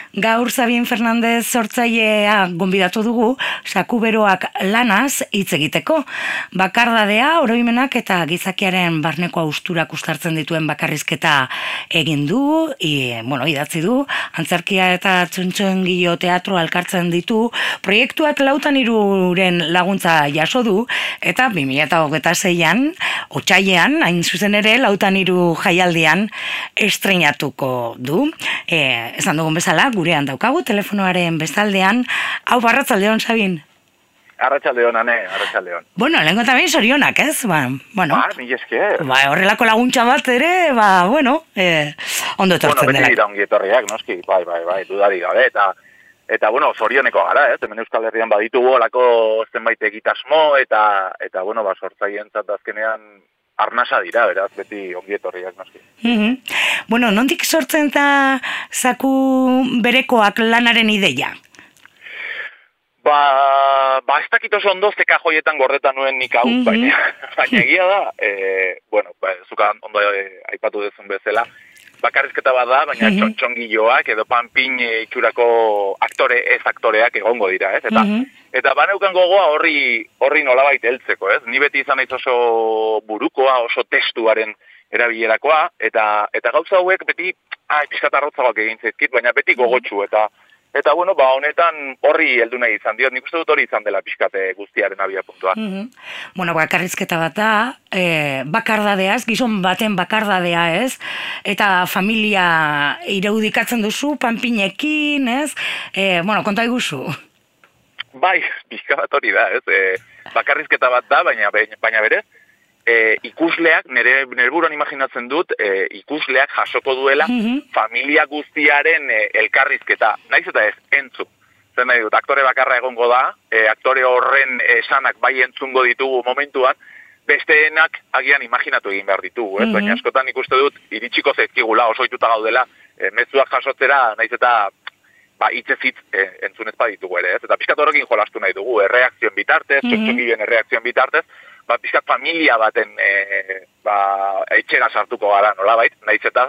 Gaur Sabin Fernandez sortzailea gonbidatu dugu, sakuberoak lanaz hitz egiteko. Bakardadea, oroimenak eta gizakiaren barneko austurak uztartzen dituen bakarrizketa egin du, idatzi du, antzerkia eta txontxongilo teatro alkartzen ditu, proiektuak 4-3 laguntza jaso du, eta 2026an, otsailean, hain zuzen ere, 4-3 jaialdian estreinatuko du. Esan dugun bezala, gurean daukagu, telefonoaren bestaldean. Hau, arratsaldeon, Sabin. Arratsaldeon, Ane, arratsaldeon. Bueno, lehenko eta behin sorionak, ez? Mila esker. Horrelako laguntza bat ere, ondo etortzen dela. Beti dira ongi etorriak, noski, bai, dudari gabe, eta zorioneko gara, ez? Hemen Euskal Herrian baditugu olako zenbait egitasmo, eta sortzaientzat azkenean arnasa dira, beraz, beti ongi etorriak, noski. Nondik sortzen da zaku berekoak lanaren ideia? Ez dakit oso ondo zeka joietan gordetan nuen nik hau, baina egia da, zuka ondo aipatu dezun bezala, bakarrizketa bat da, baina txontxongiloak edo panpin itxurako ez aktoreak egongo dira, ez? Eta baneukan gogoa horri nolabait heltzeko, ez? Ni beti izan naiz oso burukoa, oso testuaren erabilerakoa, eta gauza hauek beti, pixkat arrotzagoak egin zaizkit, baina beti gogotsu, eta honetan horri heldu nahi izan diot, nik uste dut hori izan dela pixkate guztiaren abiapuntua. Bakarrizketa bat da, bakardadeaz, gizon baten bakardadea, ez? Eta familia iraudikatzen duzu, panpinekin, ez? Konta iguzu. Bai, pixka bat hori da, ez? Bakarrizketa bat da, baina berez, ikusleak, nire buruan imaginatzen dut, ikusleak jasoko duela familia guztiaren elkarrizketa. Naiz eta ez, entzun. Zer nahi dut, aktore bakarra egongo da, aktore horren esanak bai entzungo ditugu momentuan, besteenak agian imaginatu egin behar ditugu, baina askotan ikuste dut, iritsiko zaizkigula, oso ohituta gaudela, mezuak jasotzera, naiz eta hitzez hitz entzunez baditugu ere, ez? Eta pixkat horrekin jolastu nahi dugu, erreakzioen bitartez, txotxongilen erreakzioen bitartez, pixkat familia baten etxera sartuko gara nolabait, nahiz eta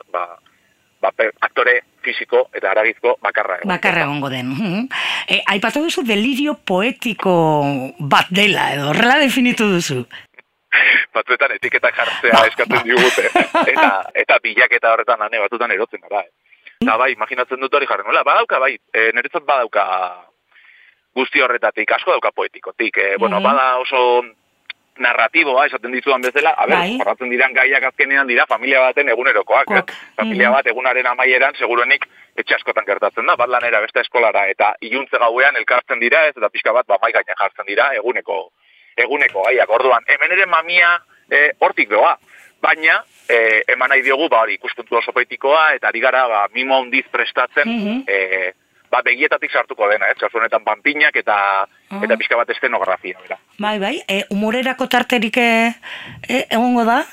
aktore fisiko eta haragizko bakarra egongo den. Aipatu duzu delirio poetiko bat dela, edo horrela definitu duzu. Batzuetan etiketak jartzea eskatzen digute, eta bilaketa horretan batutan erotzen gara. Eta imaginatzen dut hori jarren, badauka, niretzat badauka guzti horretatik, asko dauka poetikotik, bada oso narratiboa, esaten dizudan bezala, jorratzen diran gaiak azkenean dira familia baten egunerokoak. Familia bat egunaren amaieran, seguruenik, etxe askotan gertatzen da, bat lanera beste eskolara, eta iluntze gauean elkartzen dira, ez, eta pixka bat mai gainean jartzen dira, eguneko gaiak. Orduan, hemen ere mamia hortik doa, baina eman nahi diogu, ikuspuntu oso poetikoa, eta ari gara mimo handiz prestatzen, begietatik sartuko dena, kasu honetan panpinak eta pixka bat estenografia. Bai, humorerako tarterik egongo da?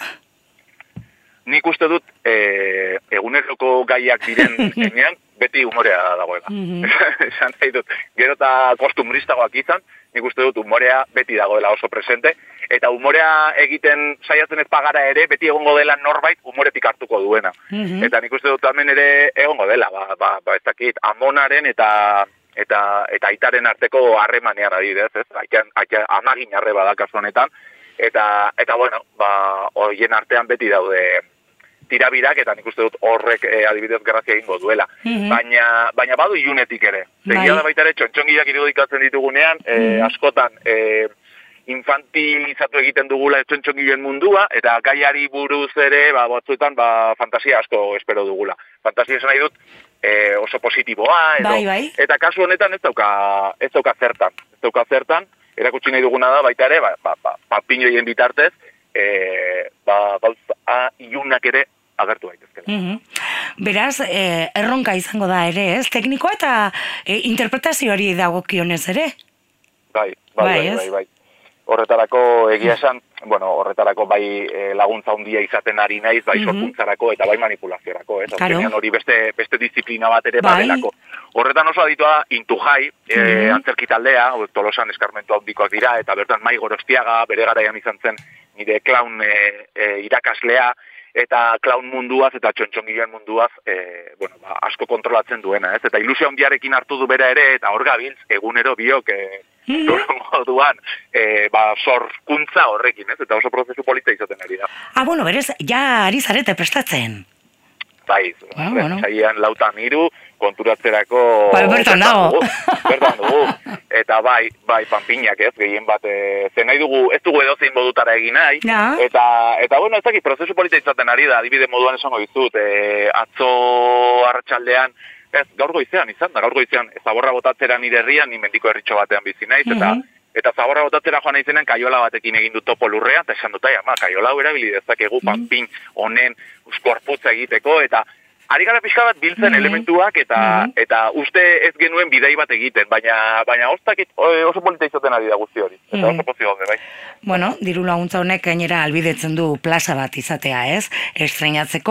Nik uste dut eguneroko gaiak diren enean, beti humorea dagoela. Esan nahi dut, gero eta kostumbristagoak izan, nik uste dut humorea beti dagoela oso presente, eta humorea egiten saiatzen ez pagara ere, beti egongo dela norbait humoretik hartuko duena. Eta nik uste dut hemen ere egongo dela, ez dakit, amonaren eta aitaren arteko harremanean adibidez, ez? Amagin arre bada kasu honetan, eta horien artean beti daude tirabirak, eta nik uste dut horrek adibidez grazia egingo duela. Baina badu ilunetik ere. Zegia da baita ere, txontxongiak irudikatzen ditugunean, askotan infantilizatu egiten dugula txontxongilen mundua, eta gaiari buruz ere, batzuetan, fantasia asko espero dugula. Fantasia esan nahi dut, oso positiboa, eta kasu honetan ez dauka zertan, erakutsi nahi duguna da baita ere, pinioien bitartez, gauza ilunak ere agertu daitezkela. Beraz, erronka izango da ere, ez? Teknikoa eta interpretazioari dagokionez ere? Bai. Horretarako egia esan, horretarako laguntza handia izaten ari naiz, sorkuntzarako eta manipulaziorako, ez? Azkenean hori beste disiplina bat ere badelako. Horretan oso aditua Intu Jai, antzerki taldea, Tolosan eskarmentu handikoak dira, eta bertan Mai Gorostiaga, bere garaian izan zen nire klaun irakaslea, eta clown munduaz eta txontxongiloen munduaz asko kontrolatzen duena, ez? Eta ilusio handiarekin hartu du bera ere, eta hor gabiltz egunero biok moduan sorkuntza horrekin, ez? Eta oso prozesu polita izaten ari da. Bueno, berez, ja ari zarete prestatzen. Bai, saian 4:03 konturatzerako... Bertan dago. Bertan dugu. Eta bai, panpinak ez, gehien bat, zen nahi dugu, ez dugu edozein modutara egin nahi. Ja. Eta ez dakit, prozesu polita izaten ari da, adibide moduan esango dizut, atzo arratsaldean, ez, gaur goizean zaborra botatzera nire herrian, ni mendiko herritxo batean bizi naiz, eta zaborra botatzera joan naizenen kaiola batekin egin du topo lurrean, eta esan dut, kaiola hau erabili dezakegu panpin honen gorputza egiteko, eta ari gara pixka bat biltzen elementuak eta uste ez genuen bidai bat egiten, baina oso polita izaten ari da guzti hori. Eta oso pozio gaude, bai. Bueno, diru laguntza honek gainera albidetzen du plaza bat izatea, ez? Estreinatzeko,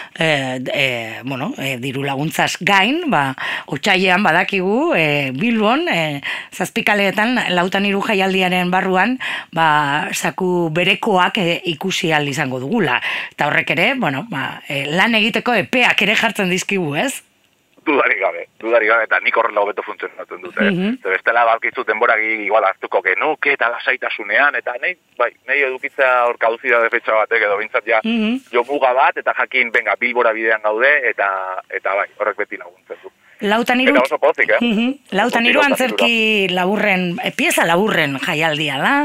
diru laguntzaz gain, otsailean badakigu, Bilbon, zazpikaleetan, 4:03 jaialdiaren barruan, saku berekoak ikusi ahal izango dugula. Eta horrek ere, lan egiteko epeak ere jartzen dizkigu, ez? Dudarik gabe, eta nik horrela hobeto funtzionatzen dute. Bestela balkizu denboragi igual hartuko genuke eta lasaitasunean, eta nahi edukitza hor kaduzida defetxa batek edo bintzat jo muga bat, eta jakin, Bilbora bidean gaude, eta horrek beti laguntzen du. 4:03 Eta oso pozik, 4:03 antzerki laburren, pieza laburren jaialdia da.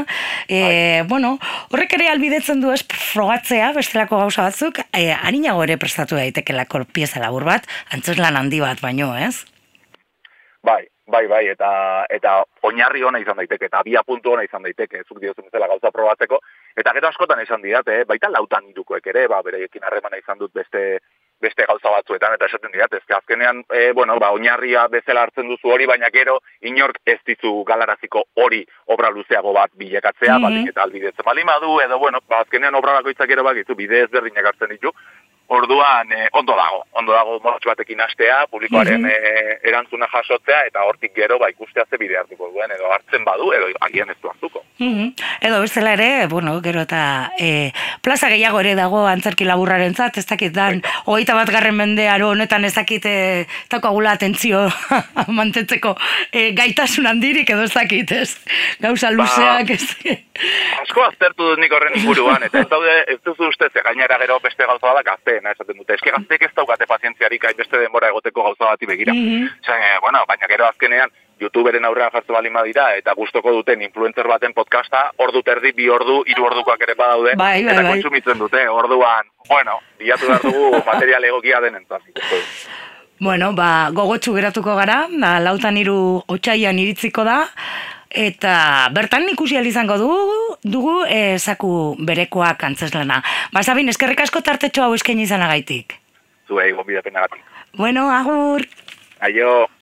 Horrek ere albidetzen du ez frogatzea, bestelako gauza batzuk, arinago ere prestatu daitekelako pieza labur bat, antzeslan handi bat baino, ez? Bai, eta oinarri ona izan daiteke, eta abia puntu ona izan daiteke, zuk diozun bezala gauza probatzeko, eta gero askotan izan didate, baita 4:03 ere, bereiekin harremana izan dut beste gauza batzuetan, eta esaten dira, ezke azkenean, oinarria bezala hartzen duzu hori, baina gero inork ez dizu galaraziko hori obra luzeago bat bilakatzea, eta albidetzen bali madu, edo, azkenean obra bakoitzak gero bakizu, bide ezberdinak hartzen ditu, orduan ondo dago motx batekin hastea, publikoaren erantzuna jasotzea, eta hortik gero ikustea ze bide hartuko duen, edo hartzen badu, edo agian ez du hartuko. Edo bestela ere, gero eta plaza gehiago ere dago antzerki laburraren zat, ez dakit dan, 21. mendea honetan ez dakit takagula atentzio mantentzeko gaitasun handirik edo ez dakit, ez? Gauza luzeak ez. Asko aztertu dut nik horren inguruan, eta ez duzu ustez, gainera gero beste gauza badak gazteena esaten dute. Eske gazteek ez daukate pazientziarik beste denbora egoteko gauza bati begira. Baina gero azkenean YouTuberen aurrean jartzen bali madira, eta gustoko duten influencer baten podcasta, ordu terdi, 2 ordu, 3 ordukoak ere badaude, eta kontsumitzen dute, orduan, bilatu behar dugu material egokia denentzat. Gogotsu geratuko gara, 4:03 otsailean iritziko da, eta bertan ikusi ahal izango dugu zaku berekoak antzeslana. Sabin, eskerrik asko tartetxo hau eskaini izanagaitik. Zuei, gonbidapenagatik. Agur. Aio.